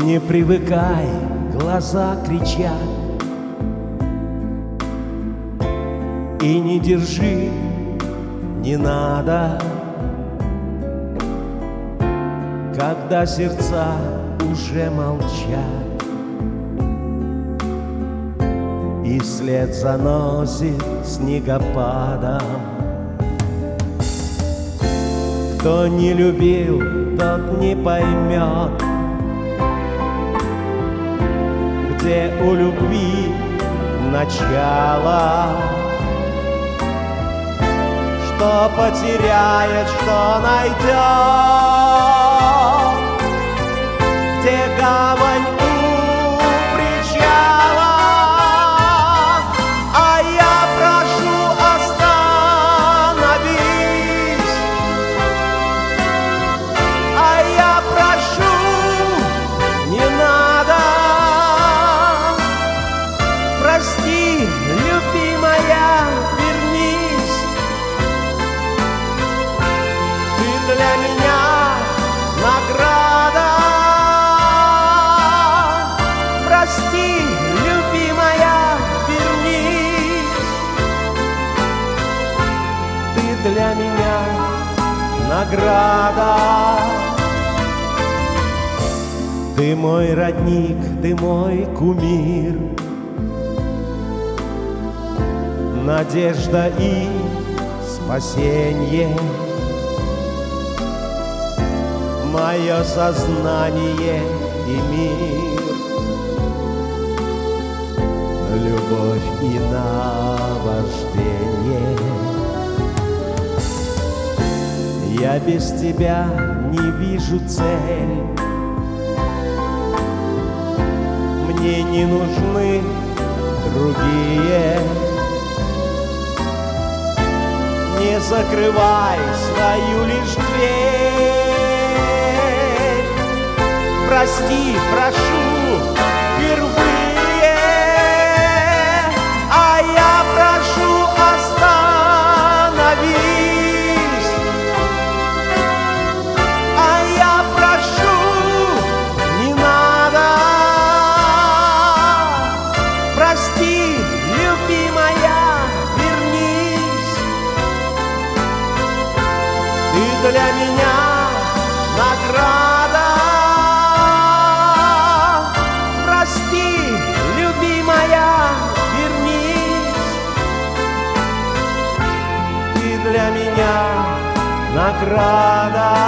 Не привыкай, глаза кричат, и не держи, не надо, когда сердца уже молчат, и след заносит снегопадом. Кто не любил, тот не поймет, где у любви начало, что потеряет, что найдет, где гавань у причала. А я прошу, остановись, а я прошу, не надо. Прости, любимая, вернись. Ты для меня награда. Прости, любимая, вернись. Ты для меня награда. Ты мой родник, ты мой кумир, надежда и спасенье, мое сознание и мир, любовь и наваждение. Я без тебя не вижу цель, мне не нужны другие. Не закрывай свою лишь дверь. Прости, прошу, впервые. А я прошу, остановись. А я прошу, не надо. Прости, любимая, вернись. Ты для меня награда. Прости, любимая, вернись. Ты для меня награда.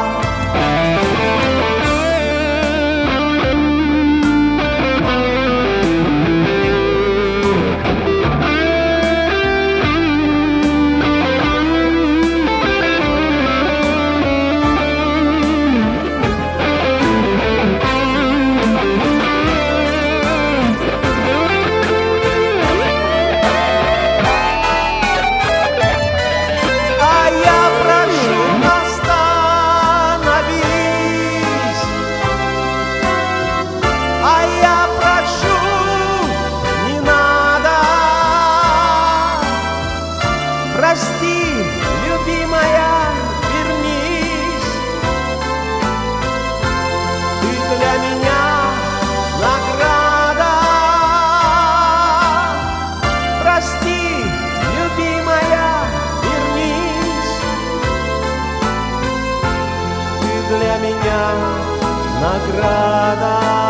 Прости, любимая, вернись. Ты для меня награда. Прости, любимая, вернись. Ты для меня награда.